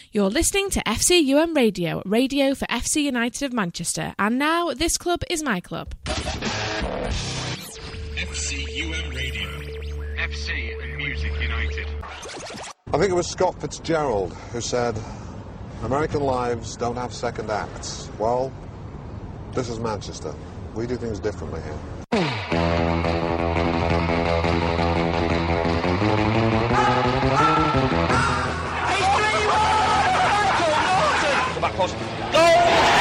You're listening to FCUM Radio, radio for FC United of Manchester. And now, this club is my club. FCUM Radio. FC and Music United. I think it was Scott Fitzgerald who said, American lives don't have second acts. Well, this is Manchester. We do things differently here. Back post. Goal!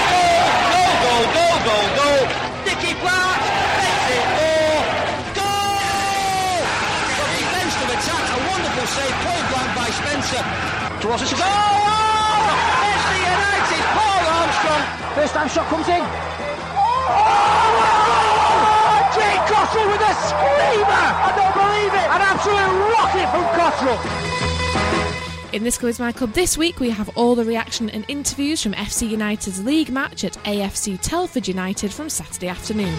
Nicky Clark makes it 4. Goal! Defensive attack, a wonderful save, point blank by Spencer. Towards us. Goal! FC United, Paul Armstrong. First time shot comes in. Jake Cottrell with a screamer! I don't believe it! An absolute rocket from Cottrell. In This Club is My Club this week, we have all the reaction and interviews from FC United's league match at AFC Telford United from Saturday afternoon.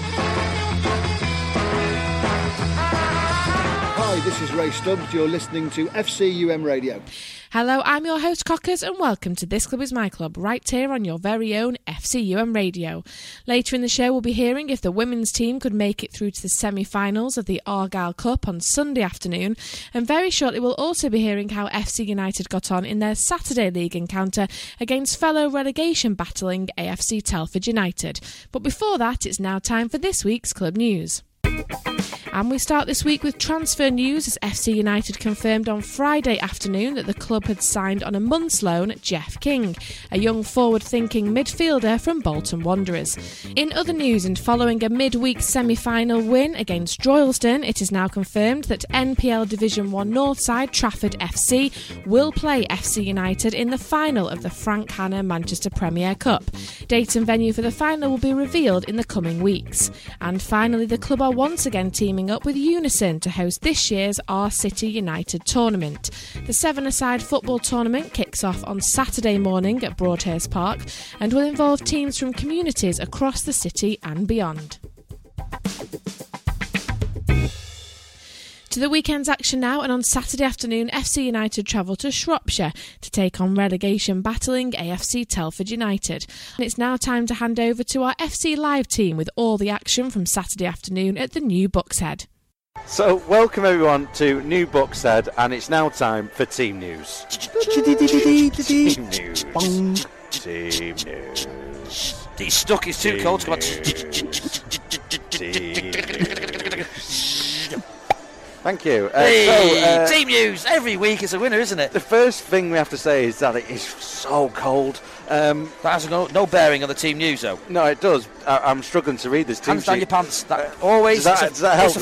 Hi, this is Ray Stubbs. You're listening to FCUM Radio. Hello, I'm your host Cockers and welcome to This Club is My Club, right here on your very own FCUM Radio. Later in the show we'll be hearing if the women's team could make it through to the semi-finals of the Argyle Cup on Sunday afternoon, and very shortly we'll also be hearing how FC United got on in their Saturday league encounter against fellow relegation battling AFC Telford United. But before that, it's now time for this week's club news. And we start this week with transfer news as FC United confirmed on Friday afternoon that the club had signed on a month's loan Jeff King, a young forward-thinking midfielder from Bolton Wanderers. In other news, and following a midweek semi-final win against Droylsden, it is now confirmed that NPL Division 1 North side Trafford FC will play FC United in the final of the Frank Hanna Manchester Premier Cup. Date and venue for the final will be revealed in the coming weeks. And finally, the club are once again teaming up with Unison to host this year's Our City United tournament. The seven-a-side football tournament kicks off on Saturday morning at Broadhurst Park and will involve teams from communities across the city and beyond. To the weekend's action now, and on Saturday afternoon FC United travel to Shropshire to take on relegation battling AFC Telford United. And it's now time to hand over to our FC Live team with all the action from Saturday afternoon at the New Buckshead. So welcome everyone to New Buckshead, and it's now time for team news. Team news. Team news. He's stuck, he's too cold to come on. Thank you. Team news, every week is a winner, isn't it? The first thing we have to say is that it is so cold. That has no bearing on the team news, though. No, it does. I'm struggling to read this team Hands down sheet. your pants. That always. Does that help?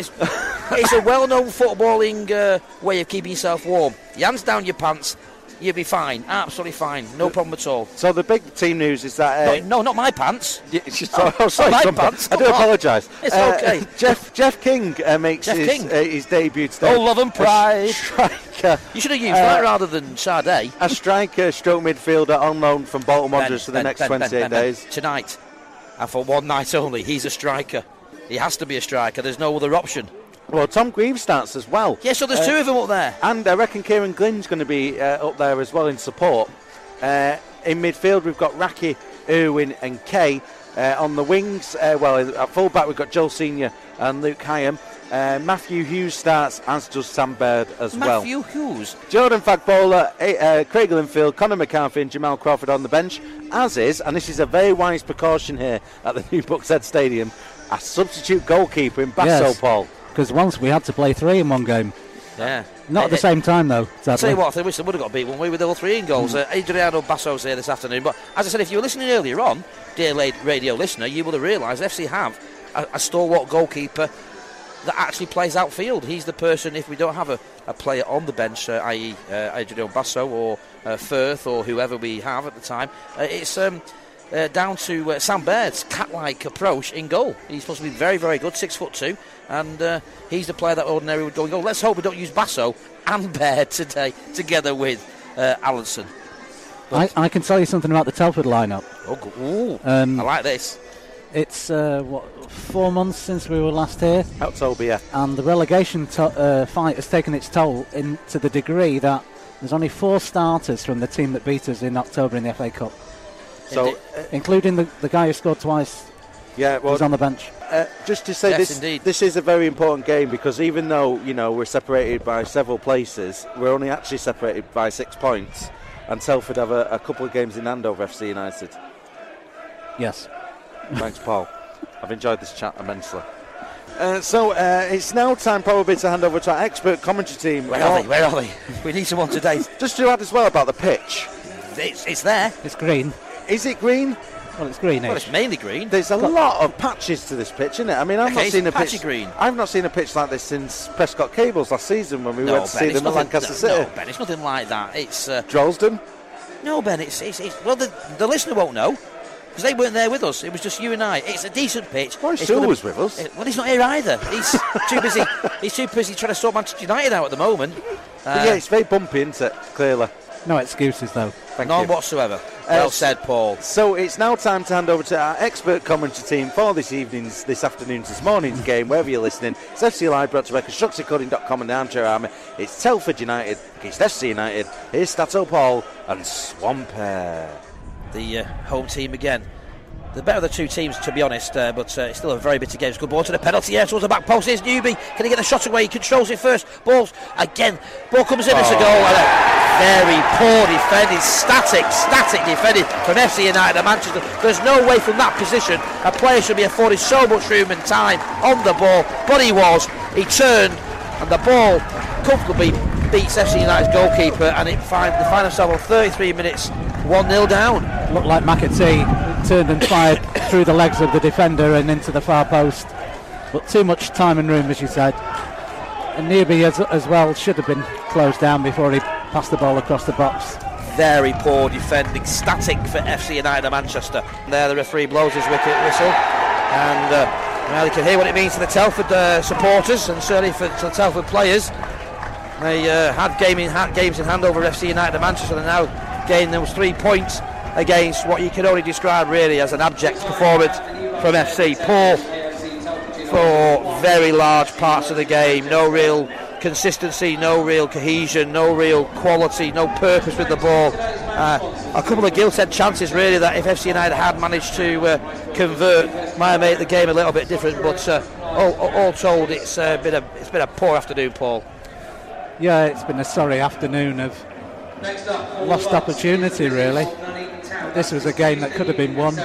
It's a well-known footballing way of keeping yourself warm. Your hands down your pants. You'll be fine, absolutely fine, no problem at all. So the big team news is that... No, not my pants. Sorry, my pants. I do apologise. It's okay. Jeff King makes his debut today. Oh, love and pride. Striker. You should have used that rather than Sade. A striker stroke midfielder on loan from Bolton Wanderers for the next 28 days. Tonight, and for one night only, he's a striker. He has to be a striker, there's no other option. Well, Tom Greaves starts as well. Yeah, so there's two of them up there. And I reckon Kieran Glynn's going to be up there as well in support. In midfield, we've got Raki, Irwin and Kay. On the wings, at full-back, we've got Joel Senior and Luke Hyam. Matthew Hughes starts, as does Sam Baird as well. Matthew Hughes. Jordan Fagbola, Craig Linfield, Conor McCarthy and Jamal Crawford on the bench, as is, and this is a very wise precaution here at the New Buckshead Stadium, a substitute goalkeeper in Basso Paul. Because once we had to play 3 in one game. Yeah. Not at the same time, though, sadly. I'll tell you what, I wish they would have got beat one way with all 3 in goals. Adriano Basso's here this afternoon. But as I said, if you were listening earlier on, dear radio listener, you would have realised FC have a stalwart goalkeeper that actually plays outfield. He's the person, if we don't have a player on the bench, i.e. Adriano Basso or Firth or whoever we have at the time, it's... down to Sam Baird's cat-like approach in goal. He's supposed to be very, very good, 6'2", and he's the player that ordinarily would go in goal. Let's hope we don't use Basso and Baird today, together with Allenson. I can tell you something about the Telford lineup. I like this. It's 4 months since we were last here. October, yeah. And the relegation fight has taken its toll to the degree that There's only 4 starters from the team that beat us in October in the FA Cup. So, including the guy who scored twice. Yeah, well, who's on the bench. Just to say, this is a very important game, because even though we're separated by several places, we're only actually separated by 6 points, and Telford have a couple of games in hand over FC United. Yes. Thanks, Paul. I've enjoyed this chat immensely. So it's now time probably to hand over to our expert commentary team. Where are they? We need someone today. Just to add as well about the pitch. It's there. It's green. Is it green? Well, it's green. Well, it's mainly green. There's a lot of patches to this pitch, isn't it? I mean, I've not seen a pitch green. I've not seen a pitch like this since Prescott Cables last season when we went to see them at Lancaster City. No, Ben, it's nothing like that. It's Droylsden. No, Ben, it's well, the listener won't know, because they weren't there with us. It was just you and I. It's a decent pitch. Well, Sue was with us. Well, he's not here either. He's too busy. He's too busy trying to sort Manchester United out at the moment. Yeah, it's very bumpy, isn't it? Clearly. No excuses, though. None whatsoever. Well said, Paul. So it's now time to hand over to our expert commentary team for this afternoon's, this morning's game, wherever you're listening. It's FC Live, brought to you by ConstructiveCoding.com and the Armchair Army. It's Telford United against FC United. Here's Stato Paul and Swampere. The home team again. The better of the two teams, to be honest, but it's still a very bitter game. It's good ball to the penalty area towards the back post. Here's Newby. Can he get the shot away? He controls it first. Ball again. Ball comes in. It's a goal. And a very poor defending, static defending from FC United of Manchester. There's no way from that position a player should be afforded so much room and time on the ball, but he was. He turned, and the ball comfortably beats FC United's goalkeeper, and they find themselves on 33 minutes 1-0 down. Looked like McAtee turned and fired through the legs of the defender and into the far post, but too much time and room, as you said. And Newby as well should have been closed down before he passed the ball across the box. Very poor defending, static for FC United of Manchester. And there the referee blows his wicket whistle, and well, you can hear what it means to the Telford supporters, and certainly to the Telford players. They had games in hand over FC United of Manchester, and now gain those 3 points against what you can only describe really as an abject performance from FC. Poor for very large parts of the game. No real consistency, no real cohesion, no real quality, no purpose with the ball. A couple of gilt-edged chances really that if FC United had managed to convert might have made the game a little bit different, but all told it's been a poor afternoon, Paul. Yeah, it's been a sorry afternoon of lost opportunity really. This was a game that could have been won.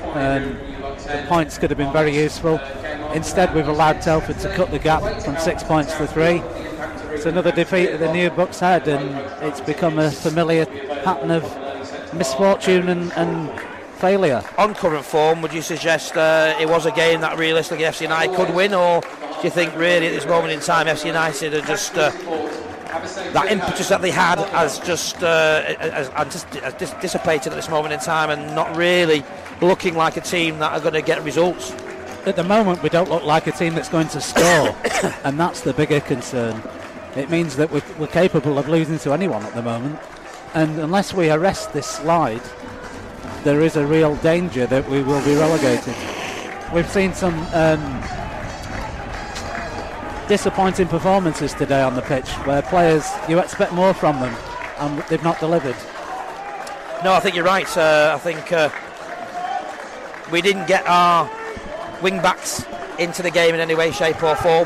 The points could have been very useful. Instead we've allowed Telford to cut the gap from 6 points to 3. It's another defeat at the New Bucks Head, and it's become a familiar pattern of misfortune and failure. On current form, would you suggest it was a game that realistically FC United could win, or do you think really at this moment in time FC United are just that impetus that they had has just dissipated at this moment in time and not really looking like a team that are going to get results? At the moment we don't look like a team that's going to score, and that's the bigger concern. It means that we're capable of losing to anyone at the moment, and unless we arrest this slide there is a real danger that we will be relegated. We've seen some disappointing performances today on the pitch where players, you expect more from them and they've not delivered. No, I think you're right. I think we didn't get our wing backs into the game in any way, shape or form.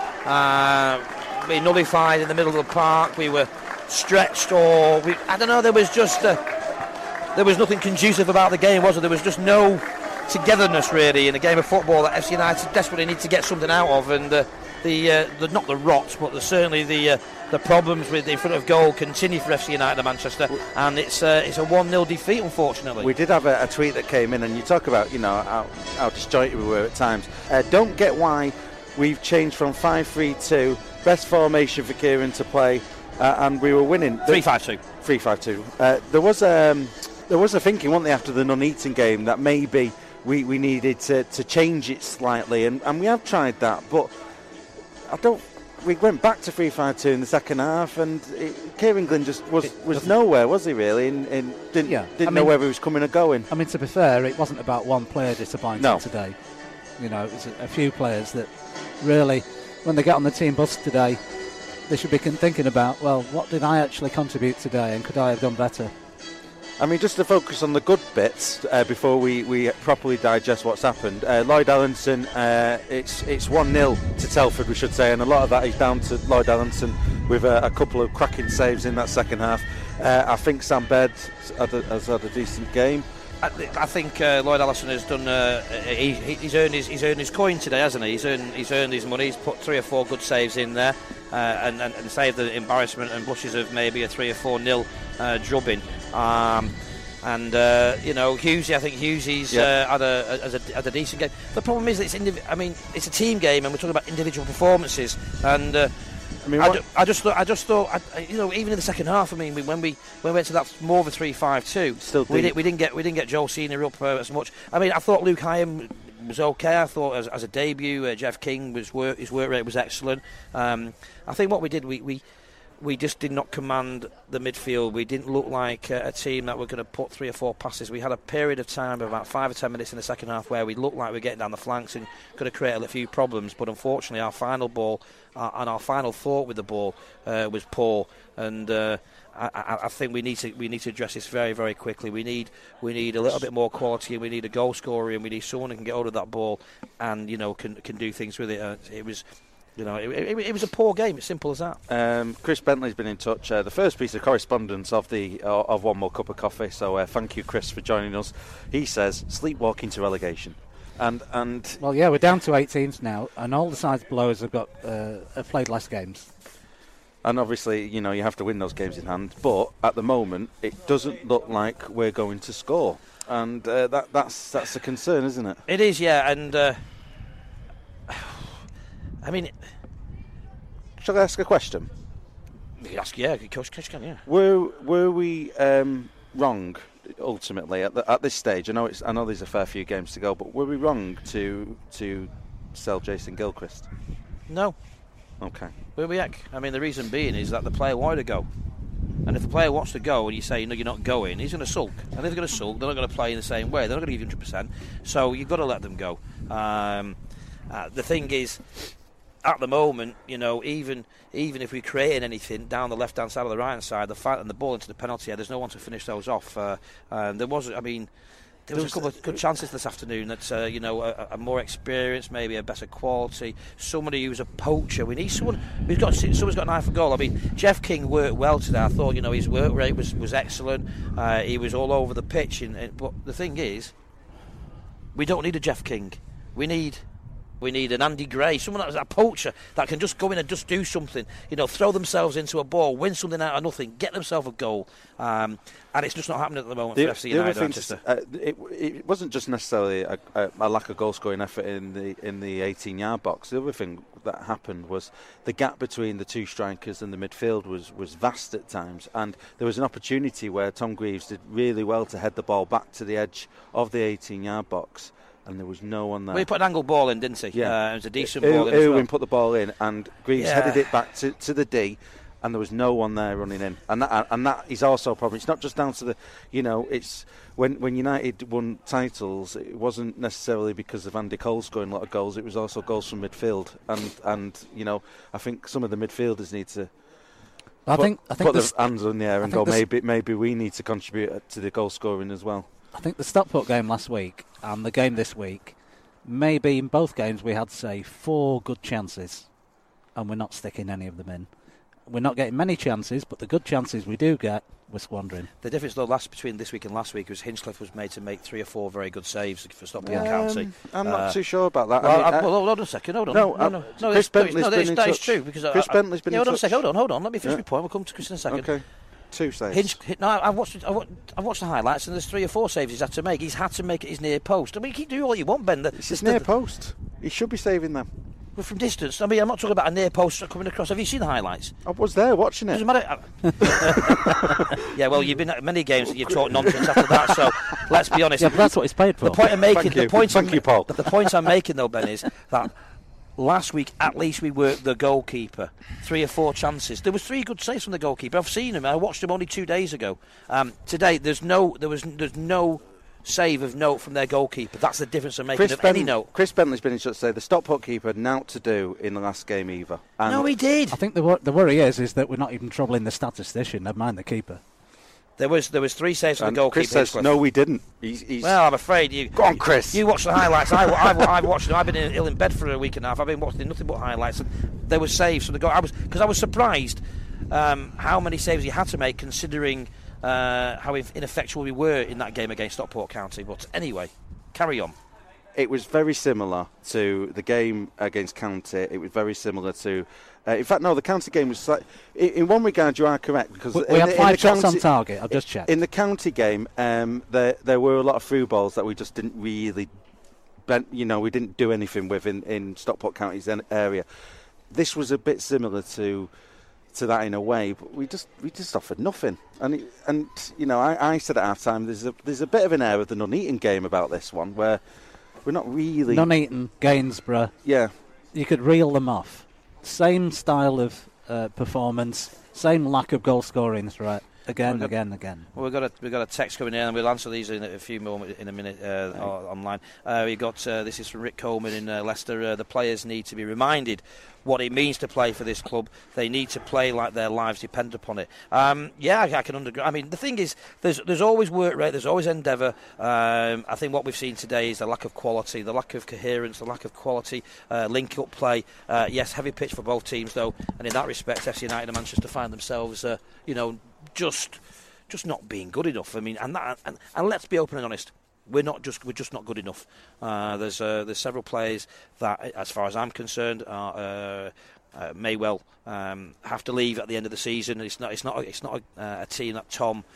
We nullified in the middle of the park. We were stretched, or I don't know. There was just there was nothing conducive about the game, was there? There was just no togetherness really in a game of football that FC United desperately need to get something out of, and the not the rot, but certainly the problems with in front of goal continue for FC United of Manchester, and it's a 1-0 defeat, unfortunately. We did have a tweet that came in, and you talk about how disjointed we were at times. Don't get why we've changed from 5-3-2, best formation for Kieran to play, and we were winning 3-5-2. 3-5-2. There was a thinking, wasn't there, after the Nuneaton game that maybe we needed to change it slightly, and we have tried that, but we went back to 3-5-2 in the second half, and Kieran Glynn just was nowhere, was he really? And didn't know whether he was coming or going. I mean, to be fair, it wasn't about one player disappointing today. It was a few players that really, when they get on the team bus today, they should be thinking about, well, what did I actually contribute today, and could I have done better? I mean, just to focus on the good bits before we properly digest what's happened. Lloyd Allenson, it's 1-0 to Telford, we should say, and a lot of that is down to Lloyd Allenson with a couple of cracking saves in that second half. I think Sam Baird has had a decent game. I think Lloyd Allison has done. He's earned his coin today, hasn't he? He's earned his money. He's put 3 or 4 good saves in there, and saved the embarrassment and blushes of maybe a 3 or 4-0 drubbing. Hughesy, I think Hughesy's had a decent game. The problem is that it's a team game, and we're talking about individual performances. And I just thought, even in the second half, when we went to that more of a 3-5-2, we didn't get Joel Senior up as much. I thought Luke Hyam was okay. I thought as a debut, Jeff King his work rate was excellent. I think what we did, we just did not command the midfield. We didn't look like a team that were going to put 3 or 4 passes. We had a period of time of about 5 or 10 minutes in the second half where we looked like we were getting down the flanks and could have created a few problems. But unfortunately, our final ball and our final thought with the ball was poor. And I think we need to address this very, very quickly. We need a little bit more quality, and we need a goal scorer, and we need someone who can get hold of that ball and can do things with it. It was. It was a poor game. It's simple as that. Chris Bentley's been in touch. The first piece of correspondence of One More Cup of Coffee. So thank you, Chris, for joining us. He says sleepwalking to relegation, and well, yeah, we're down to 8 teams now, and all the sides below us have played less games. And obviously, you have to win those games in hand. But at the moment, it doesn't look like we're going to score, and that's a concern, isn't it? It is, yeah, and. Shall I ask a question? Yeah, of course can, yeah. Were we wrong ultimately at this stage? I know there's a fair few games to go, but were we wrong to sell Jason Gilchrist? No. Okay. Were we? The reason being is that the player wanted to go, and if the player wants to go and you say no, you're not going, he's going to sulk, and if they're going to sulk, they're not going to play in the same way. They're not going to give you 100%. So you've got to let them go. The thing is, at the moment, even if we're creating anything down the left-hand side or the right-hand side, the fight and the ball into the penalty area, there's no one to finish those off. There was a couple of good chances this afternoon that, a more experienced, maybe a better quality, somebody who's a poacher. We need someone someone's got an eye for goal. Jeff King worked well today. I thought, his work rate was excellent. He was all over the pitch. But the thing is, we don't need a Jeff King. We need an Andy Gray, someone that's a poacher that can just go in and just do something, throw themselves into a ball, win something out of nothing, get themselves a goal. And it's just not happening at the moment for FC United Manchester. It wasn't just necessarily a lack of goal-scoring effort in the 18-yard box. The other thing that happened was the gap between the two strikers and the midfield was vast at times, and there was an opportunity where Tom Greaves did really well to head the ball back to the edge of the 18-yard box. And there was no one there. Well, he put an angled ball in, didn't he? Yeah. It was a decent ball in. Irwin put the ball in, and Greaves headed it back to the D, and there was no one there running in. And that is also a problem. It's not just down to the, it's when United won titles, it wasn't necessarily because of Andy Cole scoring a lot of goals. It was also goals from midfield, and I think some of the midfielders need to. I think put their hands in the air and go. Maybe we need to contribute to the goal scoring as well. I think the Stockport game last week and the game this week, maybe in both games we had, say, 4 good chances, and we're not sticking any of them in. We're not getting many chances, but the good chances we do get, we're squandering. The difference, though, between this week and last week was Hinchcliffe was made to make 3 or 4 very good saves for Stockport County. I'm not too sure about that. Hold on a second. Hold on. No, Chris Bentley's been in touch. That is true. Because Chris Bentley's been in touch. Hold on a second. Hold on. Let me finish my point. We'll come to Chris in a second. Okay. 2 saves. I watched the highlights, and there's 3 or 4 saves he's had to make. He's had to make it his near post. You can do all you want, Ben. It's his near post. He should be saving them. Well, from distance. I'm not talking about a near post coming across. Have you seen the highlights? I was there watching it. Doesn't matter. Yeah, well, you've been at many games and you've talked nonsense after that. So let's be honest. Yeah, but that's what he's paid for. The point I'm making. Thank you, Paul. The point I'm making, though, Ben, is that. Last week, at least we worked the goalkeeper. 3 or 4 chances. There was 3 good saves from the goalkeeper. I've seen him. I watched him only 2 days ago. Today, there's no save of note from their goalkeeper. That's the difference of making any note. Chris Bentley's been in touch to say the Stockport keeper had naught to do in the last game either. And no, he did. I think the worry is that we're not even troubling the statistician, never mind the keeper. There was 3 saves from the goalkeeper. Chris says, no, we didn't. Well, I'm afraid you... Go on, Chris. You watch the highlights. I've watched them. I've been ill in bed for a week and a half. I've been watching nothing but highlights. And there were saves from the goal. I was surprised how many saves he had to make, considering how ineffectual we were in that game against Stockport County. But anyway, carry on. It was very similar to the game against County. It was very similar to... in fact, no, the County game was... in one regard, you are correct. Because we had 5 shots on target, I've just checked. In the County game, there were a lot of through balls that we just didn't really... we didn't do anything with in Stockport County's area. This was a bit similar to that in a way, but we just offered nothing. And I said at half time, there's a bit of an air of the Nuneaton game about this one, where we're not really... Nuneaton, Gainsborough. Yeah. You could reel them off. Same style of performance, same lack of goal scoring threat. Again. Well, we've got a text coming in, and we'll answer these in a few moments, in a minute online. We got this is from Rick Coleman in Leicester. The players need to be reminded what it means to play for this club. They need to play like their lives depend upon it. Yeah, I can understand. I mean, the thing is, there's always work rate, there's always endeavour. I think what we've seen today is the lack of quality, the lack of coherence, the lack of quality link-up play. Yes, heavy pitch for both teams, though, and in that respect, FC United and Manchester find themselves, just not being good enough. I mean, and let's be open and honest. We're just not good enough. There's several players that, as far as I'm concerned, may well have to leave at the end of the season. It's not a team that Tom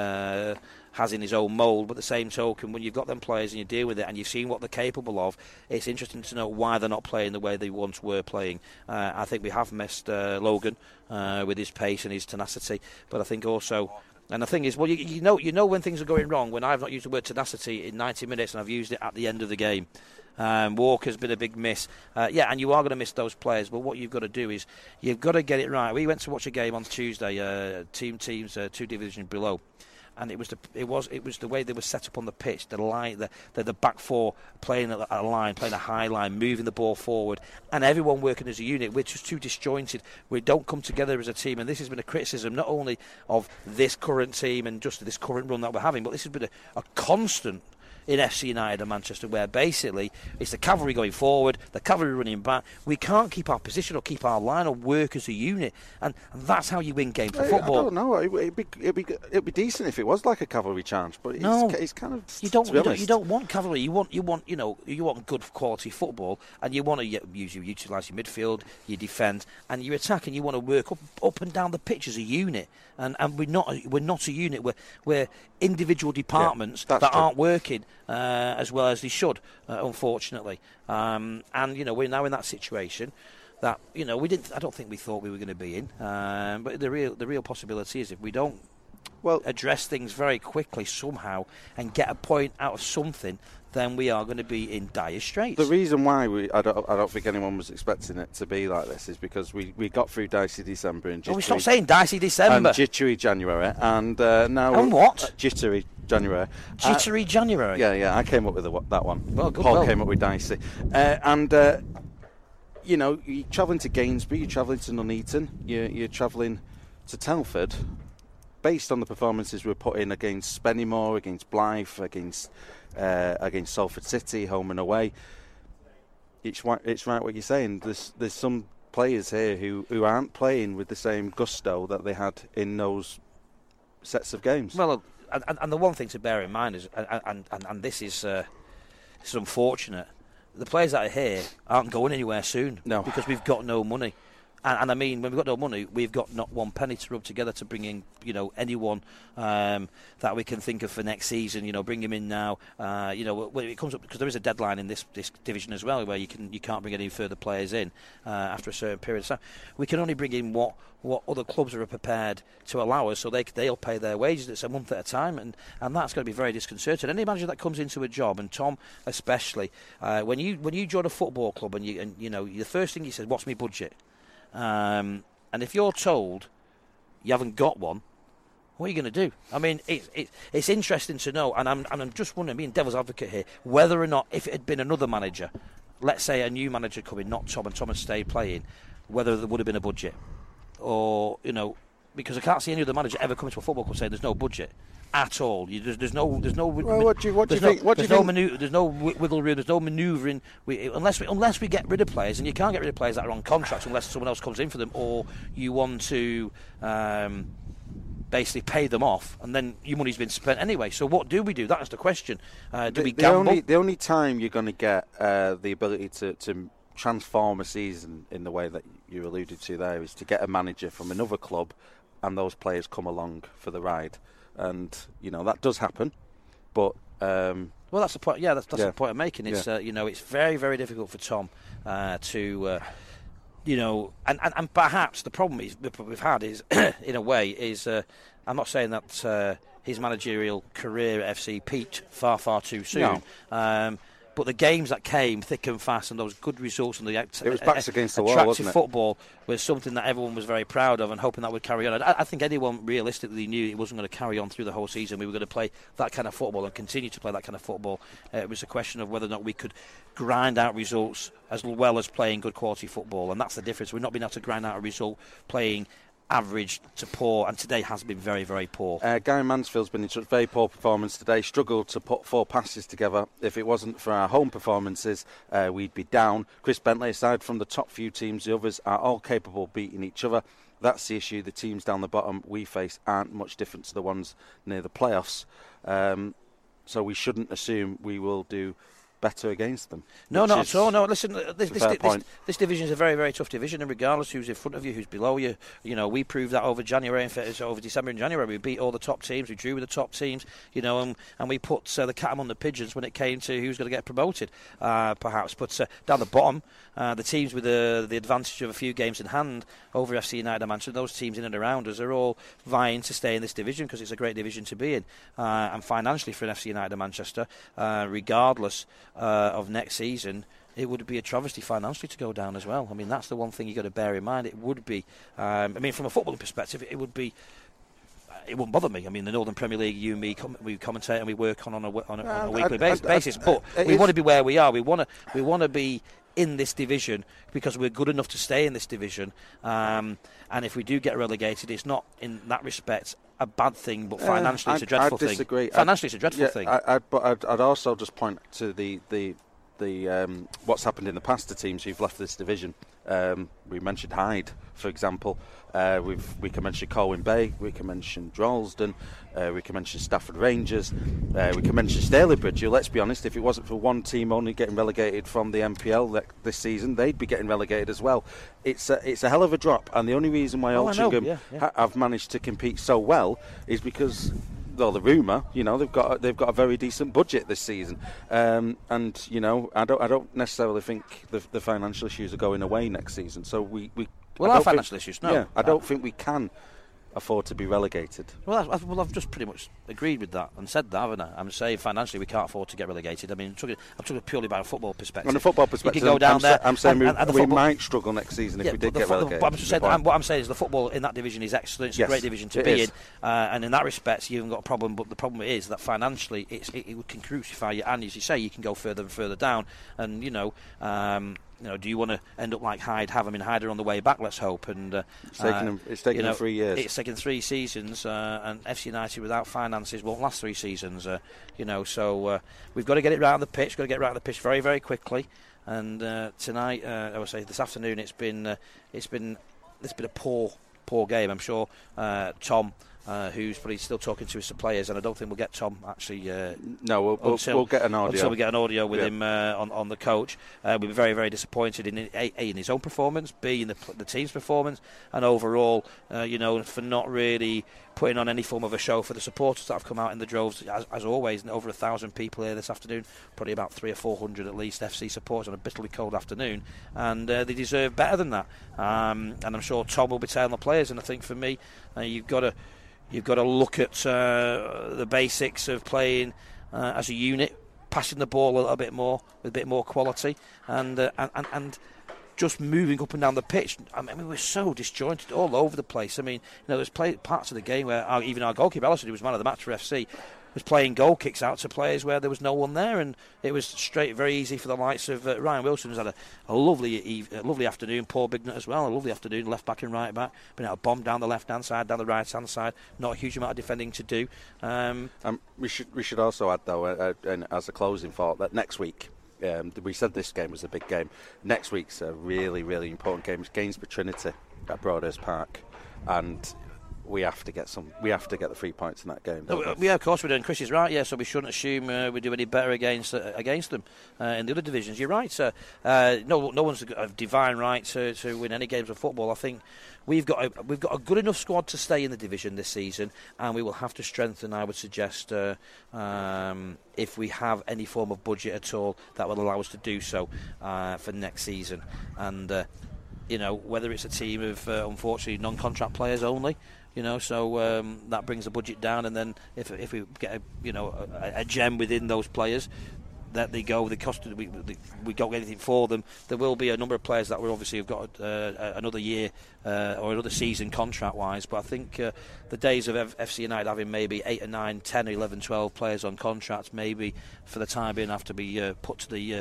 has in his own mould. But at the same token, when you've got them players and you deal with it and you've seen what they're capable of, it's interesting to know why they're not playing the way they once were playing. I think we have missed Logan with his pace and his tenacity, but I think also. And the thing is, well, you know when things are going wrong. When I've not used the word tenacity in 90 minutes, and I've used it at the end of the game. Walker's been a big miss. Yeah, and you are going to miss those players. But what you've got to do is you've got to get it right. We went to watch a game on Tuesday. Teams 2 divisions below. And it was the way they were set up on the pitch, the line, the back four playing a line, playing a high line, moving the ball forward, and everyone working as a unit. We're just too disjointed. We don't come together as a team, and this has been a criticism not only of this current team and just this current run that we're having, but this has been a constant in FC United and Manchester, where basically it's the cavalry going forward, the cavalry running back. We can't keep our position or keep our line or work as a unit, and that's how you win games of football. I don't know. It'd be decent if it was like a cavalry charge, but it's kind of. You don't want cavalry. You want good quality football, and you want to utilise your midfield, your defence, and your attack, and you want to work up and down the pitch as a unit. And we're not a unit. We're individual departments that aren't working as well as they should, unfortunately. And we're now in that situation that I don't think we thought we were going to be in. But the real possibility is if we don't address things very quickly somehow and get a point out of something, then we are going to be in dire straits. The reason why I don't think anyone was expecting it to be like this is because we got through dicey December and jittery. Oh, stop saying dicey December. And jittery January, and now. And what? Jittery January. Jittery January. Yeah. I came up with that one. Well, good. Paul came up with dicey, you're travelling to Gainsborough, you're travelling to Nuneaton, you're travelling to Telford. Based on the performances we put in against Spennymoor, against Blyth, against Salford City, home and away, it's right what you're saying. There's some players here who aren't playing with the same gusto that they had in those sets of games. Well, and the one thing to bear in mind is, and this is unfortunate, the players that are here aren't going anywhere soon. No, because we've got no money. And I mean, when we've got no money, we've got not one penny to rub together to bring in, anyone that we can think of for next season. Bring him in now. When it comes up, because there is a deadline in this division as well, where you can't bring any further players in after a certain period of time. We can only bring in what other clubs are prepared to allow us, so they'll pay their wages. It's a month at a time, and that's going to be very disconcerting. Any manager that comes into a job, and Tom especially, when you join a football club and the first thing he says, "What's my budget?" And if you're told you haven't got one, What are you going to do? I mean, it's interesting to know, and I'm just wondering, being devil's advocate here, whether or not, if it had been another manager, let's say a new manager coming, not Tom, and Tom had stayed playing, whether there would have been a budget, or because I can't see any other manager ever coming to a football club saying there's no budget at all. There's no. Well, what do you think? There's no wiggle room. There's no manoeuvring. Unless we get rid of players, and you can't get rid of players that are on contracts unless someone else comes in for them, or you want to. Basically pay them off, and then your money's been spent anyway. So what do we do? That's the question. Do we gamble? The only time you're going to get the ability to transform a season in the way that you alluded to there is to get a manager from another club, and those players come along for the ride. And that does happen, but well, that's the point. Yeah, that's the point I'm making. It's it's very, very difficult for Tom to. And perhaps the problem we've had is, in a way, is I'm not saying that his managerial career at FC peaked far, far too soon. No. But the games that came thick and fast, and those good results, and it was backs against the wall, wasn't it? Football was something that everyone was very proud of and hoping that would carry on. I think anyone realistically knew it wasn't going to carry on through the whole season. We were going to play that kind of football and continue to play that kind of football. It was a question of whether or not we could grind out results as well as playing good quality football, and that's the difference. We've not been able to grind out a result playing average to poor, and today has been very, very poor. Gary Mansfield's been in such very poor performance today, struggled to put 4 passes together. If it wasn't for our home performances, we'd be down. Chris Bentley, aside from the top few teams, the others are all capable of beating each other. That's the issue. The teams down the bottom we face aren't much different to the ones near the playoffs. So we shouldn't assume we will do better against them. No, not at all. No, listen, this division is a very, very tough division, and regardless who's in front of you, who's below you, we proved that over December and January. We beat all the top teams, we drew with the top teams, and we put the cat among the pigeons when it came to who's going to get promoted, perhaps. But down the bottom, the teams with the advantage of a few games in hand over FC United and Manchester, those teams in and around us are all vying to stay in this division because it's a great division to be in. And financially for an FC United and Manchester, regardless of next season, it would be a travesty financially to go down as well. I mean, that's the one thing you've got to bear in mind. It would be, from a footballing perspective, it wouldn't bother me. I mean, the Northern Premier League, you and me, we commentate and we work on a weekly basis. But we want to be where we are. We want to be in this division because we're good enough to stay in this division. And if we do get relegated, it's not in that respect a bad thing, but financially it's a dreadful thing. I disagree. Financially, it's a dreadful thing. But I'd also just point to the what's happened in the past to teams who've left this division. We mentioned Hyde, for example. We can mention Colwyn Bay. We can mention Droylsden. We can mention Stafford Rangers. We can mention Stalybridge. Who, let's be honest, if it wasn't for one team only getting relegated from the MPL this season, they'd be getting relegated as well. It's a hell of a drop, and the only reason why Altrincham have managed to compete so well is because. Well, the rumour, they've got a very decent budget this season, and I don't necessarily think the financial issues are going away next season. So our financial issues, no. Yeah, I don't think we can afford to be relegated. Well, I've just pretty much agreed with that and said that, haven't I? I'm saying financially we can't afford to get relegated. I mean, I'm talking purely about a football perspective. On a football perspective, you can go down there. I'm saying we might struggle next season if we did get relegated. What I'm saying is the football in that division is excellent. It's a great division to be in, and in that respect, you haven't got a problem. But the problem is that financially, it can crucify you, and as you say, you can go further and further down. And do you want to end up like Hyde have? I mean, Hyde are on the way back, let's hope. And it's taken them 3 years. It's taken 3 seasons, and FC United without finances won't last 3 seasons. So we've got to get it right on the pitch. Got to get right on the pitch very, very quickly. And tonight, I would say this afternoon, it's been a poor game. I'm sure Tom. Who's probably still talking to his players, and I don't think we'll get Tom actually. No, we'll get an audio. Until we get an audio with him on the coach. We'll be very, very disappointed in in his own performance, B, in the team's performance, and overall, for not really putting on any form of a show for the supporters that have come out in the droves, as always. Over 1,000 people here this afternoon, probably about 300 or 400 at least FC supporters on a bitterly cold afternoon, and they deserve better than that. And I'm sure Tom will be telling the players, and I think for me, you've got to look at the basics of playing as a unit, passing the ball a little bit more with a bit more quality, and just moving up and down the pitch. I mean, we were so disjointed all over the place. I mean, there's parts of the game where even our goalkeeper, Allison, who was man of the match for FC, was playing goal kicks out to players where there was no one there, and it was very easy for the likes of Ryan Wilson, who's had a lovely afternoon. Paul Bignett as well, a lovely afternoon, left back and right back. Been able to bomb down the left hand side, down the right hand side. Not a huge amount of defending to do. We should also add though, and as a closing thought, that next week. We said this game was a big game. Next week's a really, really important game. It's Gainsborough Trinity at Broadhurst Park, and we have to get the 3 points in that game. Yeah, of course we do. And Chris is right. Yeah, so we shouldn't assume we do any better against them in the other divisions. You're right. No one's a divine right to win any games of football. I think we've got a good enough squad to stay in the division this season, and we will have to strengthen, I would suggest, if we have any form of budget at all that will allow us to do so for next season. And whether it's a team of unfortunately non-contract players only. So that brings the budget down, and then if we get a gem within those players, that they go, we don't get anything for them. There will be a number of players that we obviously have got another year or another season contract-wise, but I think the days of FC United having maybe 8 or 9, 10 or 11, 12 players on contracts maybe for the time being have to be put to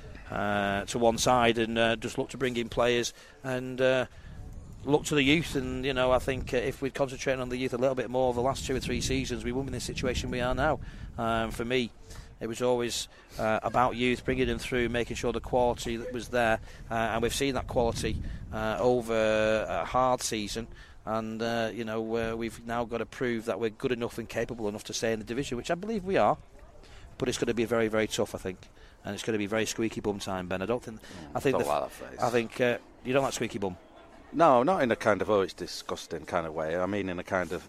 one side and just look to bring in players and look to the youth. And I think if we'd concentrate on the youth a little bit more over the last 2 or 3 seasons, we wouldn't be in the situation we are now. For me, it was always about youth, bringing them through, making sure the quality that was there, and we've seen that quality over a hard season. And we've now got to prove that we're good enough and capable enough to stay in the division, which I believe we are. But it's going to be very, very tough, I think, and it's going to be very squeaky bum time, Ben. I think you don't like squeaky bum. No, not in a kind of it's disgusting kind of way. I mean in a kind of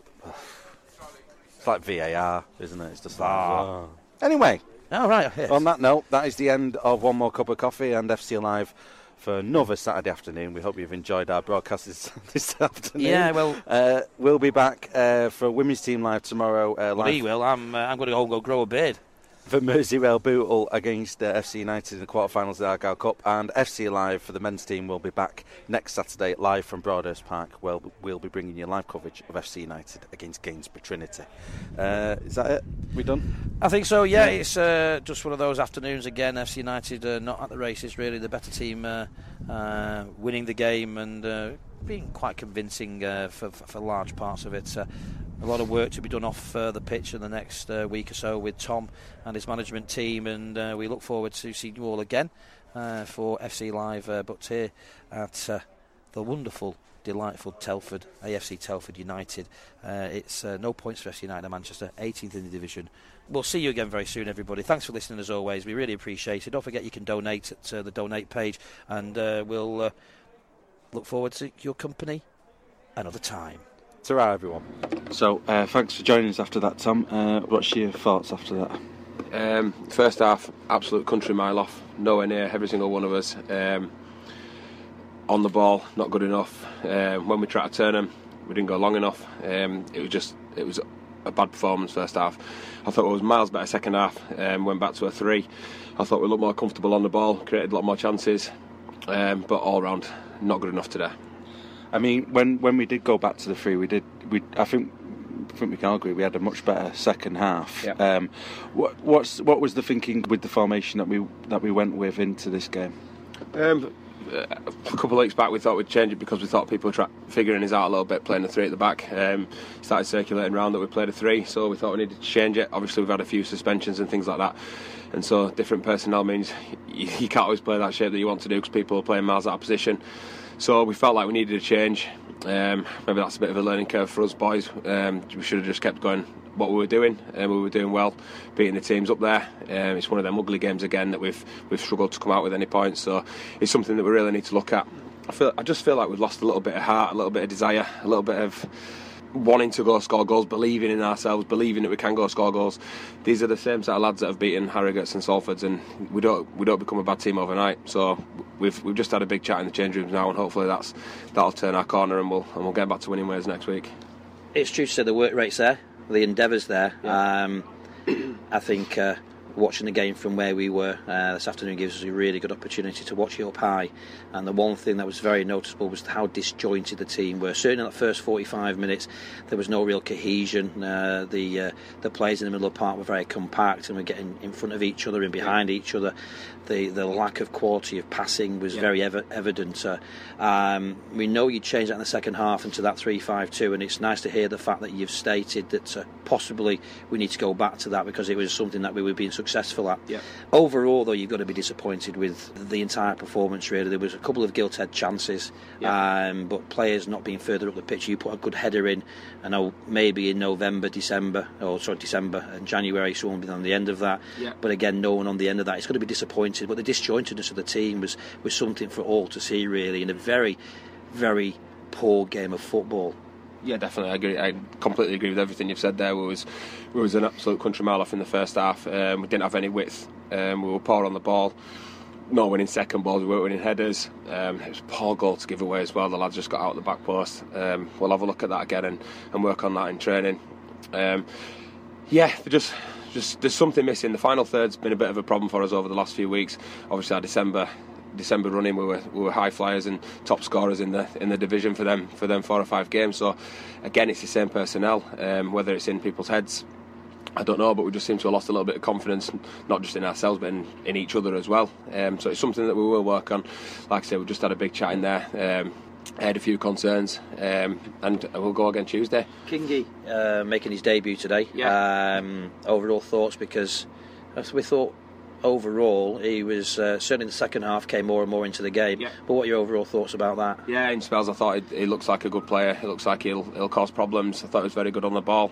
it's like VAR, isn't it? It's just like Anyway, yes. On that note, that is the end of One More Cup of Coffee and FC Live for another Saturday afternoon. We hope you've enjoyed our broadcast this afternoon. Yeah, well, we'll be back for Women's Team Live tomorrow. We will. I'm going to go grow a beard. For Merseyrail Bootle against FC United in the quarterfinals of the Argyle Cup, and FC Live for the men's team will be back next Saturday live from Broadhurst Park. We'll be bringing you live coverage of FC United against Gainsborough Trinity. Is that it? We done? I think so, yeah. It's just one of those afternoons again. FC United not at the races, really. The better team winning the game and being quite convincing for large parts of it. A lot of work to be done off the pitch in the next week or so with Tom and his management team, and we look forward to seeing you all again for FC Live, but here at the wonderful, delightful Telford, AFC Telford United. It's no points for FC United Manchester, 18th in the division. We'll see you again very soon, everybody. Thanks for listening as always. We really appreciate it. Don't forget you can donate at the donate page, and we'll look forward to your company another time. Ta-ra, everyone. So, thanks for joining us after that, Tom. What's your thoughts after that? First half, absolute country mile off. Nowhere near, every single one of us. On the ball, not good enough. When we tried to turn them, we didn't go long enough. It was a bad performance first half. I thought it was miles better second half. Went back to a 3. I thought we looked more comfortable on the ball, created a lot more chances. But all round, not good enough today. I mean, when we did go back to the 3, I think we can all agree we had a much better second half. Yep. What was the thinking with the formation that we went with into this game? A couple of weeks back we thought we'd change it because we thought people were figuring us out a little bit, playing a 3 at the back. Started circulating around that we played a 3, so we thought we needed to change it. Obviously we've had a few suspensions and things like that, and so different personnel means you can't always play that shape that you want to do because people are playing miles out of position. So we felt like we needed a change. Maybe that's a bit of a learning curve for us boys. We should have just kept going what we were doing, and we were doing well, beating the teams up there. It's one of them ugly games again that we've struggled to come out with any points. So it's something that we really need to look at. I just feel like we've lost a little bit of heart, a little bit of desire, a little bit of wanting to go score goals, believing in ourselves, believing that we can go score goals. These are the same set of lads that have beaten Harrogates and Salfords, and we don't become a bad team overnight. So we've just had a big chat in the change rooms now, and hopefully that'll turn our corner, and we'll get back to winning ways next week. It's true to say the work rate's there, the endeavour's there. Yeah. I think watching the game from where we were this afternoon gives us a really good opportunity to watch it up high. And the one thing that was very noticeable was how disjointed the team were. Certainly in the first 45 minutes, there was no real cohesion. The players in the middle of the park were very compact and were getting in front of each other and behind each other. The lack of quality of passing was very evident. We know you changed that in the second half into that 3-5-2, and it's nice to hear the fact that you've stated that possibly we need to go back to that because it was something that we were being successful at. Overall, though, you've got to be disappointed with the entire performance, really. There was a couple of gilt-edged chances, but players not being further up the pitch. You put a good header in, I know maybe in December and January someone will be on the end of that, but again, no one on the end of that. It's going to be disappointed, but the disjointedness of the team was something for all to see, really, in a very, very poor game of football. Yeah, definitely. I agree. I completely agree with everything you've said there. We was an absolute country mile off in the first half. We didn't have any width. We were poor on the ball. Not winning second balls, we weren't winning headers. It was a poor goal to give away as well. The lads just got out of the back post. We'll have a look at that again and work on that in training. There's something missing. The final third's been a bit of a problem for us over the last few weeks. Obviously, our December running, we were high flyers and top scorers in the division for them 4 or 5 games. So again, it's the same personnel. Whether it's in people's heads, I don't know, but we just seem to have lost a little bit of confidence, not just in ourselves but in each other as well. So it's something that we will work on. Like I said, we just had a big chat in there. I had a few concerns, and we'll go again Tuesday. Kingy making his debut today. Overall thoughts, because as we thought, overall he was certainly in the second half came more and more into the game. But what are your overall thoughts about that? Yeah, in spells I thought he looks like a good player. He looks like he'll cause problems. I thought he was very good on the ball.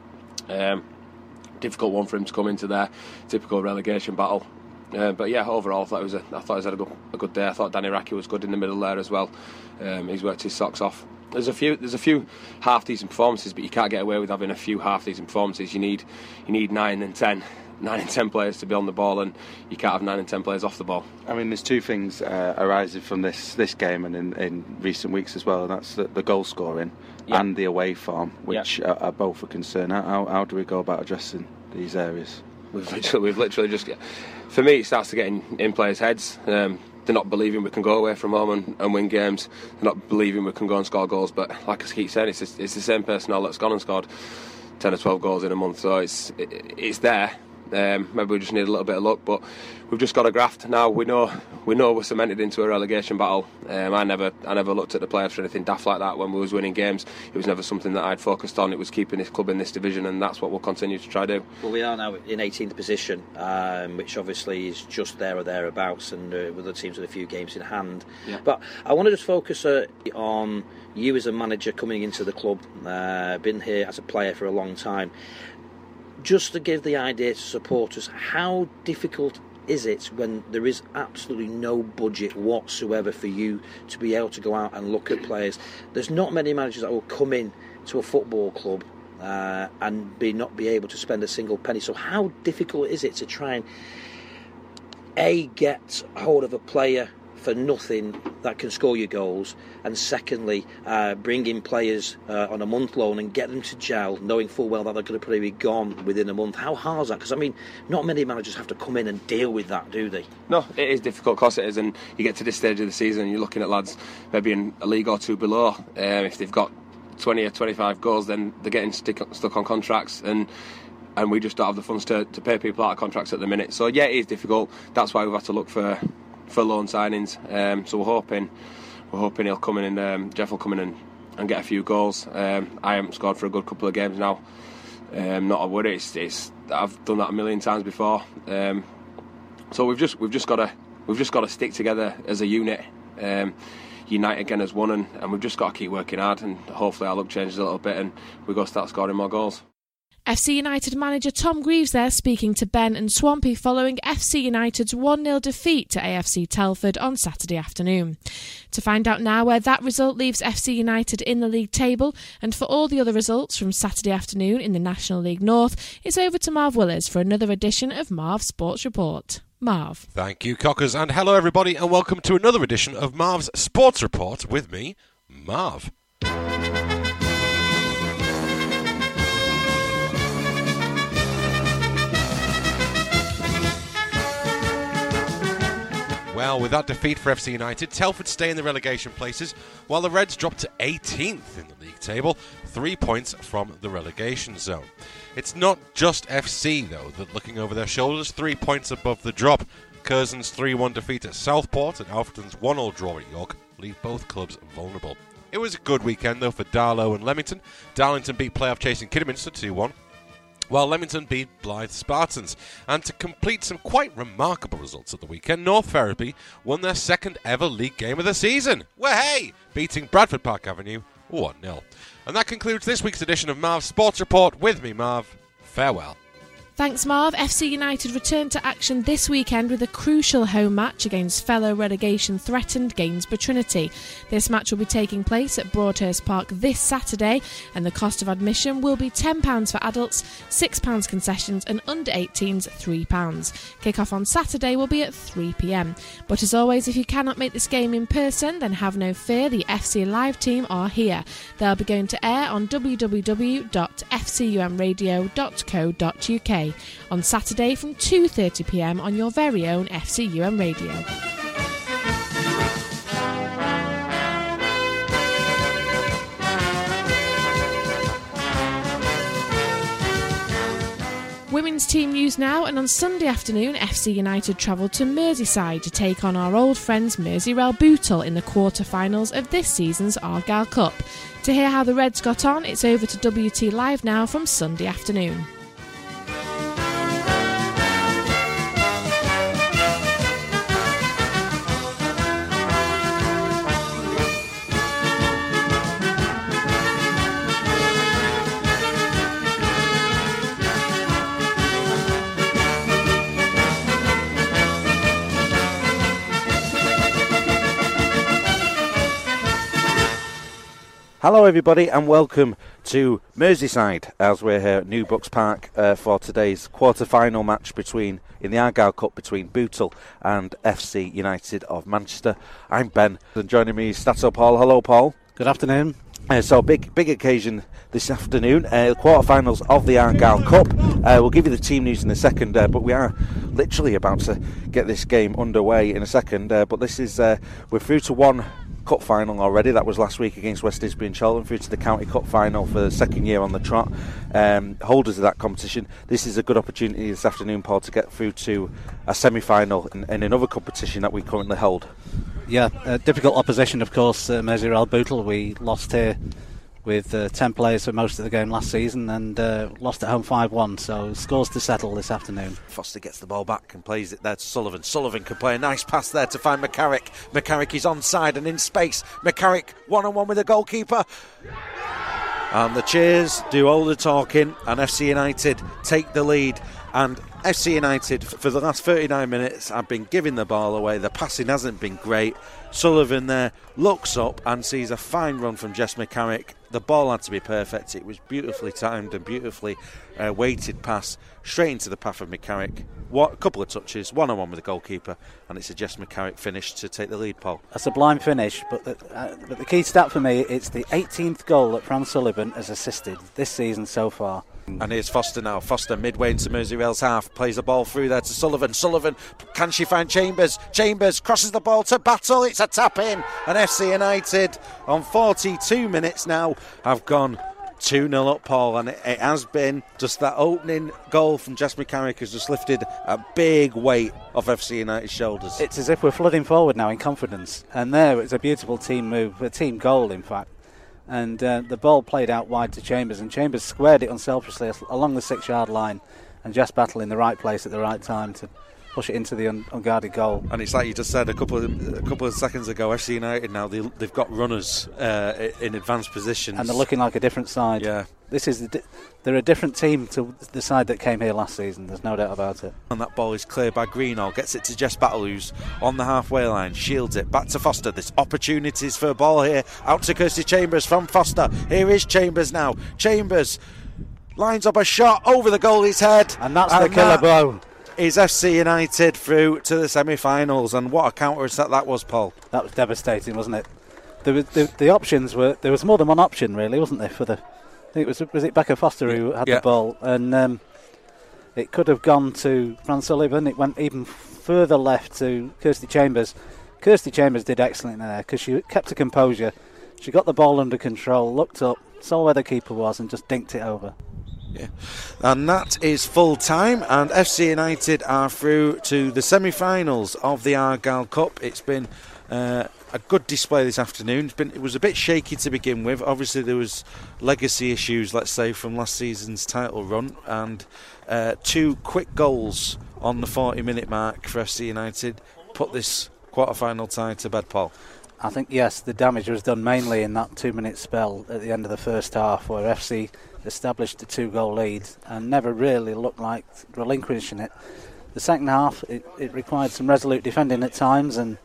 Difficult one for him to come into their typical relegation battle. But yeah, overall I thought he had a good day. I thought Danny Raki was good in the middle there as well. He's worked his socks off. There's a few half decent performances, but you can't get away with having a few half decent performances. You need 9 and 10 players to be on the ball, and you can't have 9 and 10 players off the ball. I mean, there's two things arising from this game and in recent weeks as well, and that's the goal scoring and the away form, which are both a concern. How do we go about addressing these areas? We've literally just, for me, it starts to get in players' heads. They're not believing we can go away from home and win games. They're not believing we can go and score goals. But like I keep saying, it's the same personnel that's gone and scored 10 or 12 goals in a month. So it's there. Maybe we just need a little bit of luck, but we've just got to graft. Now we know we're cemented into a relegation battle. I never looked at the players for anything daft like that when we was winning games. It was never something that I'd focused on. It was keeping this club in this division, and that's what we'll continue to try to do. Well, we are now in 18th position, which obviously is just there or thereabouts, and with the teams with a few games in hand. But I want to just focus on you as a manager coming into the club, been here as a player for a long time. Just to give the idea to supporters, how difficult is it when there is absolutely no budget whatsoever for you to be able to go out and look at players? There's not many managers that will come in to a football club and not be able to spend a single penny. So how difficult is it to try and get hold of a player for nothing that can score you goals, and secondly bring in players on a month loan and get them to gel, knowing full well that they're going to probably be gone within a month? How hard is that? Because I mean, not many managers have to come in and deal with that, do they? No, it is difficult, of course it is, and you get to this stage of the season and you're looking at lads maybe in a league or two below. If they've got 20 or 25 goals, then they're getting stuck on contracts, and we just don't have the funds to pay people out of contracts at the minute. So yeah, it is difficult. That's why we've had to look for loan signings. So we're hoping he'll come in and Jeff will come in and get a few goals. I haven't scored for a good couple of games now. Not a worry. I've done that a million times before. So we've just got to stick together as a unit, unite again as one, and we've just got to keep working hard, and hopefully our luck changes a little bit and we go start scoring more goals. FC United manager Tom Greaves there speaking to Ben and Swampy following FC United's 1-0 defeat to AFC Telford on Saturday afternoon. To find out now where that result leaves FC United in the league table, and for all the other results from Saturday afternoon in the National League North, it's over to Marv Willers for another edition of Marv's Sports Report. Marv. Thank you, Cockers, and hello everybody, and welcome to another edition of Marv's Sports Report with me, Marv. Now, with that defeat for FC United, Telford stay in the relegation places, while the Reds drop to 18th in the league table, 3 points from the relegation zone. It's not just FC, though, that looking over their shoulders, 3 points above the drop. Curzon's 3-1 defeat at Southport and Alfreton's 1-1 draw at York leave both clubs vulnerable. It was a good weekend, though, for Darlow and Leamington. Darlington beat playoff-chasing Kidderminster 2-1, while Leamington beat Blythe Spartans. And to complete some quite remarkable results at the weekend, North Ferriby won their second ever league game of the season. Wahey! Beating Bradford Park Avenue 1-0. And that concludes this week's edition of Marv's Sports Report. With me, Marv. Farewell. Thanks, Marv. FC United return to action this weekend with a crucial home match against fellow relegation-threatened Gainsborough Trinity. This match will be taking place at Broadhurst Park this Saturday, and the cost of admission will be £10 for adults, £6 concessions, and under 18s £3. Kick-off on Saturday will be at 3 p.m. But as always, if you cannot make this game in person, then have no fear, the FC Live team are here. They'll be going to air on www.fcumradio.co.uk. on Saturday from 2:30 p.m. on your very own FCUM Radio. Women's team news now, and on Sunday afternoon FC United travelled to Merseyside to take on our old friends Merseyrail Bootle in the quarter-finals of this season's Argyle Cup. To hear how the Reds got on, it's over to WT Live now from Sunday afternoon. Hello everybody and welcome to Merseyside as we're here at New Bucks Park for today's quarter-final match in the Argyle Cup between Bootle and FC United of Manchester. I'm Ben and joining me is Stato Paul. Hello Paul. Good afternoon. So big occasion this afternoon, the quarter-finals of the Argyle Cup. We'll give you the team news in a second, but we are literally about to get this game underway in a second. But this is, we're through to one Cup final already. That was last week against West Disbury and Cheltenham, through to the County Cup final for the second year on the trot. Holders of that competition. This is a good opportunity this afternoon, Paul, to get through to a semi-final in another competition that we currently hold. Yeah, difficult opposition, of course, Merseyrail Bootle. We lost here with 10 players for most of the game last season and lost at home 5-1, so scores to settle this afternoon. Foster gets the ball back and plays it there to Sullivan. Sullivan can play a nice pass there to find McCarrick. McCarrick is onside and in space. McCarrick one-on-one with the goalkeeper. And the cheers do all the talking, and FC United take the lead. And FC United, for the last 39 minutes, have been giving the ball away. The passing hasn't been great. Sullivan there looks up and sees a fine run from Jess McCarrick. The ball had to be perfect. It was beautifully timed and beautifully weighted pass straight into the path of McCarrick. A couple of touches, one-on-one with the goalkeeper, and it's a Jess McCarrick finish to take the lead, Paul. A sublime finish, but the key stat for me, it's the 18th goal that Fran Sullivan has assisted this season so far. And here's Foster now. Foster midway into Merseyrail's half, plays the ball through there to Sullivan. Sullivan, can she find Chambers? Chambers crosses the ball to Battle. It's a tap in, and FC United on 42 minutes now have gone 2-0 up, Paul, and it has been just that opening goal from Jess McCarrick has just lifted a big weight off FC United's shoulders. It's as if we're flooding forward now in confidence, and there it's a beautiful team move, a team goal in fact. And the ball played out wide to Chambers, and Chambers squared it unselfishly along the 6-yard line, and Jess Battle in the right place at the right time to push it into the unguarded goal. And it's like you just said a couple of seconds ago, FC United now they've got runners in advanced positions, and they're looking like a different side. Yeah, they're a different team to the side that came here last season. There's no doubt about it. And that ball is cleared by Greenall, gets it to Jess Battle, who's on the halfway line, shields it back to Foster. There's opportunities for a ball here, out to Kirsty Chambers from Foster. Here is Chambers now. Chambers lines up a shot over the goalie's head, and that's the killer blow. Is FC United through to the semi-finals, and what a counter attack that was, Paul. That was devastating, wasn't it? The options were, there was more than one option really, wasn't there? I think it was it Becca Foster who had the ball, and it could have gone to Fran Sullivan. It went even further left to Kirsty Chambers. Kirsty Chambers did excellent there because she kept her composure. She got the ball under control, looked up, saw where the keeper was and just dinked it over. Yeah. And that is full time, and FC United are through to the semi-finals of the Argyle Cup. It's been a good display this afternoon. It was a bit shaky to begin with. Obviously there was legacy issues, let's say, from last season's title run, and 2 quick goals on the 40-minute mark for FC United put this quarter-final tie to bed, Paul. I think, yes, the damage was done mainly in that 2-minute spell at the end of the first half where FC established a 2-goal lead and never really looked like relinquishing it. The second half, it required some resolute defending at times and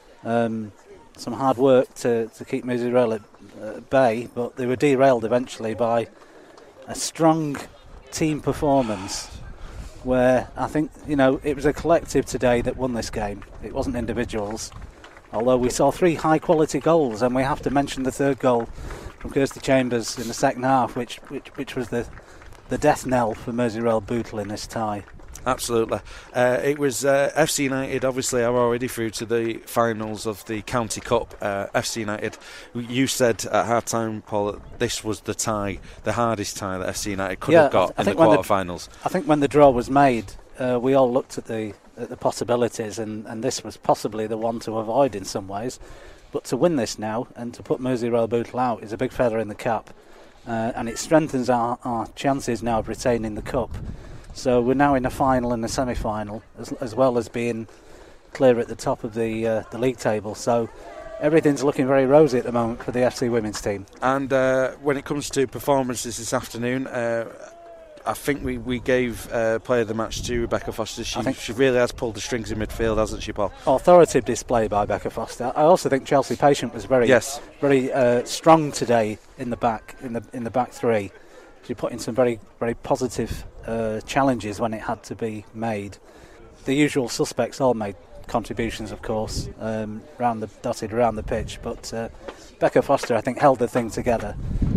some hard work to keep Merseyrail at bay, but they were derailed eventually by a strong team performance where I think, it was a collective today that won this game. It wasn't individuals. Although we saw 3 high-quality goals, and we have to mention the third goal from Kirsty Chambers in the second half, which was the death knell for Merseyrail Bootle in this tie. Absolutely. It was FC United, obviously, are already through to the finals of the County Cup. FC United, you said at half-time, Paul, that this was the tie, the hardest tie that FC United could have got in the quarter-finals. I think when the draw was made, we all looked at the possibilities, and this was possibly the one to avoid in some ways. But to win this now and to put Merseyrail Bootle out is a big feather in the cap, and it strengthens our chances now of retaining the cup. So we're now in a final and a semi-final, as well as being clear at the top of the league table. So everything's looking very rosy at the moment for the FC women's team. And when it comes to performances this afternoon, I think we gave player of the match to Rebecca Foster. She really has pulled the strings in midfield, hasn't she, Paul? Authoritative display by Rebecca Foster. I also think Chelsea Patient was very strong today in the back in the back three. She put in some very, very positive challenges when it had to be made. The usual suspects all made contributions, of course, dotted around the pitch, but Becca Foster, I think, held the thing together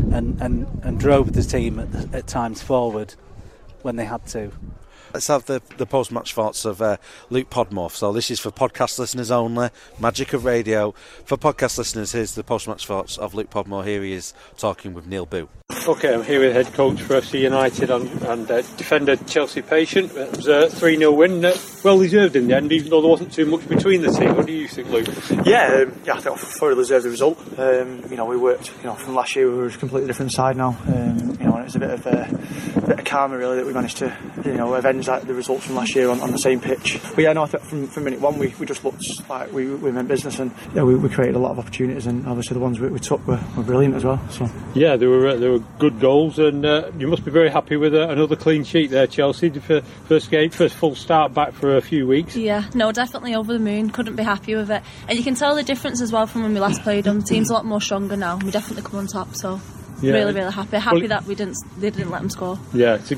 and drove the team at times forward when they had to. Let's have the post-match thoughts of Luke Podmore. So this is for podcast listeners only, magic of radio. For podcast listeners, here's the post-match thoughts of Luke Podmore. Here he is talking with Neil Boo. OK, I'm here with head coach for FC United and defender Chelsea Patient. It was a 3-0 win, well deserved in the end, even though there wasn't too much between the two. What do you think, Luke? Yeah, I think I thoroughly deserved the result. We worked, from last year we were a completely different side now. And it was a bit of karma really that we managed to, avenge the results from last year on the same pitch. But yeah, no, I think from minute one we just looked like we meant business, and we created a lot of opportunities, and obviously the ones we took were brilliant as well. So yeah, they were good goals, and you must be very happy with another clean sheet there, Chelsea, for first full start back for a few weeks. Yeah, no, definitely over the moon. Couldn't be happy with it, and you can tell the difference as well from when we last played them. The team's a lot more stronger now. We definitely come on top, so yeah. Really happy that they didn't let them score. Yeah, it's a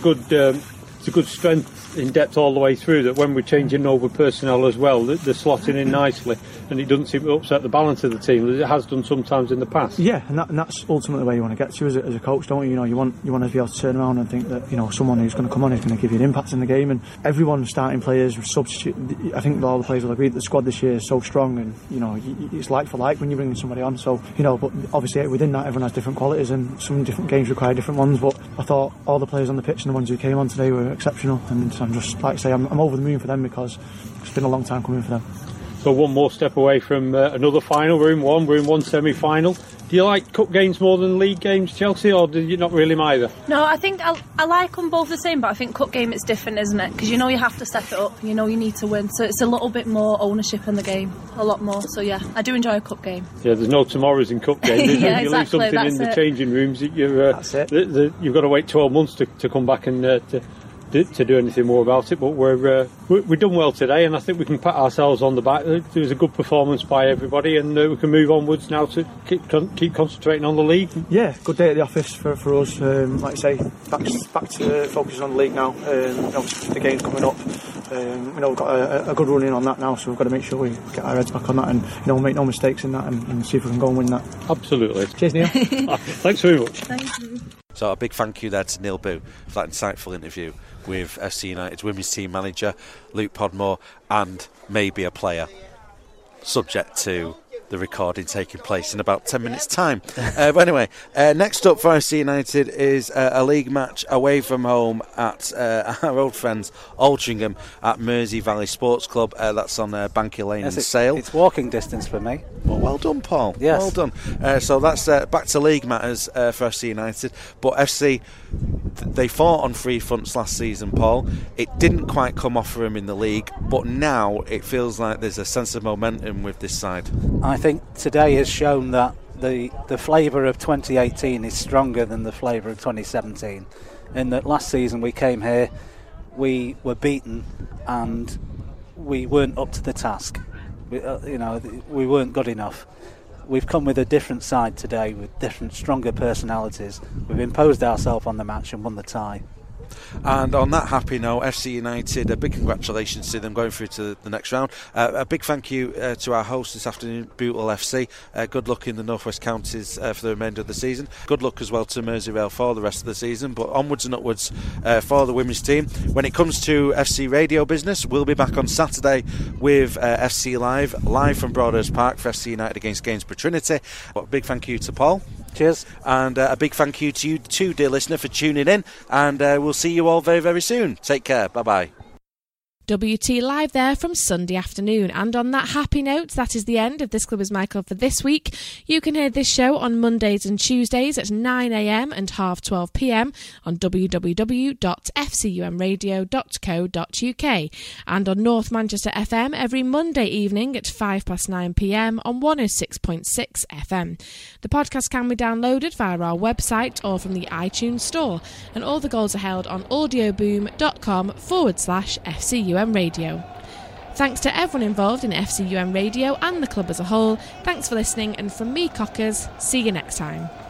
good strength in depth all the way through, that when we're changing over personnel as well, they're slotting in nicely, and it doesn't seem to upset the balance of the team as it has done sometimes in the past. Yeah, and that's ultimately where you want to get to as a coach, don't you? You want to be able to turn around and think that someone who's going to come on is going to give you an impact in the game, and everyone, starting players, substitute. I think all the players will agree that the squad this year is so strong, and it's like for like when you bring somebody on. So but obviously within that everyone has different qualities, and some different games require different ones. But I thought all the players on the pitch and the ones who came on today were exceptional, and I'm just, like I say, I'm over the moon for them, because it's been a long time coming for them. So one more step away from another final. We're in one semi-final. Do you like cup games more than league games, Chelsea, or do you not really either? No, I think I like them both the same, but I think cup game is different, isn't it? Because you have to step it up, you need to win, so it's a little bit more ownership in the game, a lot more. So yeah, I do enjoy a cup game. Yeah, there's no tomorrows in cup games. Yeah, you exactly, leave something in the changing rooms, that's it. You've got to wait 12 months to come back and to do anything more about it, but we've done well today, and I think we can pat ourselves on the back. There was a good performance by everybody, and we can move onwards now to keep concentrating on the league. Yeah, good day at the office for us. Like I say, back to focusing on the league now. Obviously the game's coming up. We've got a good run in on that now, so we've got to make sure we get our heads back on that, and make no mistakes in that, and see if we can go and win that. Absolutely. Cheers, Neil. Thanks very much. Thank you. So a big thank you there to Neil Boo for that insightful interview with FC United's women's team manager, Luke Podmore, and maybe a player, subject to the recording taking place in about 10 minutes' time. But anyway, next up for FC United is a league match away from home at our old friends Altrincham at Mersey Valley Sports Club. That's on Banky Lane in Sale. It's walking distance for me. Well done, Paul. Yes. Well done. So that's back to league matters for FC United. But FC, they fought on three fronts last season, Paul. It didn't quite come off for them in the league, but now it feels like there's a sense of momentum with this side. I think today has shown that the flavour of 2018 is stronger than the flavour of 2017. In that last season we came here, we were beaten, and we weren't up to the task. We weren't good enough. We've come with a different side today, with different, stronger personalities. We've imposed ourselves on the match and won the tie. And on that happy note, FC United, a big congratulations to them going through to the next round. A big thank you to our host this afternoon, Bootle FC. Good luck in the North West Counties for the remainder of the season. Good luck as well to Merseyrail for the rest of the season, but onwards and upwards for the women's team. When it comes to FC radio business, we'll be back on Saturday with FC live from Broadhurst Park for FC United against Gainsborough Trinity. But a big thank you to Paul. Cheers. And a big thank you to you too, dear listener, for tuning in, and we'll see you all very, very soon. Take care. Bye-bye. WT Live there from Sunday afternoon. And on that happy note, that is the end of This Club Is My Club for this week. You can hear this show on Mondays and Tuesdays at 9am and 12:30pm on www.fcumradio.co.uk and on North Manchester FM every Monday evening at 9:05pm on 106.6 FM. The podcast can be downloaded via our website or from the iTunes store, and all the goals are held on audioboom.com/FCUM Radio. Thanks to everyone involved in FCUM Radio and the club as a whole. Thanks for listening, and from me, Cockers, see you next time.